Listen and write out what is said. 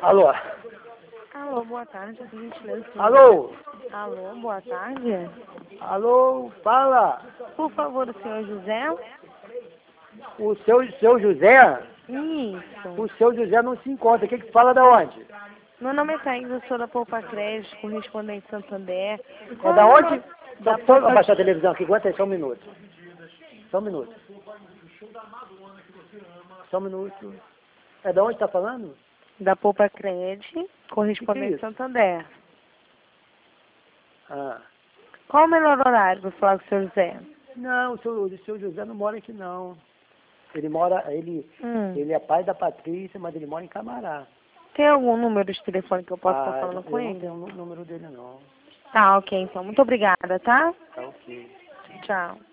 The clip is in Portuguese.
Alô? Alô, boa tarde, por gentileza. Alô? Alô, boa tarde. Alô? Fala. Por favor, o senhor José? O seu José? Isso. O seu José não se encontra. O que fala da onde? Meu nome é Thaís, eu sou da Poupa Crédito, correspondente Santander. É da onde? Da Só Poupa... abaixar a televisão aqui. Aguenta aí só um minuto. Só um minuto. Só um minuto. É da onde tá falando? Da Poupa Crédito, correspondente isso? Santander. Ah. Qual o melhor horário para falar com o senhor José? Não, o seu José não mora aqui não. Ele é pai da Patrícia, mas ele mora em Camará. Tem algum número de telefone que eu possa estar falando com eu não ele? tenho o número dele não. Tá, ok, então. Muito obrigada, tá? Tá ok. Tchau.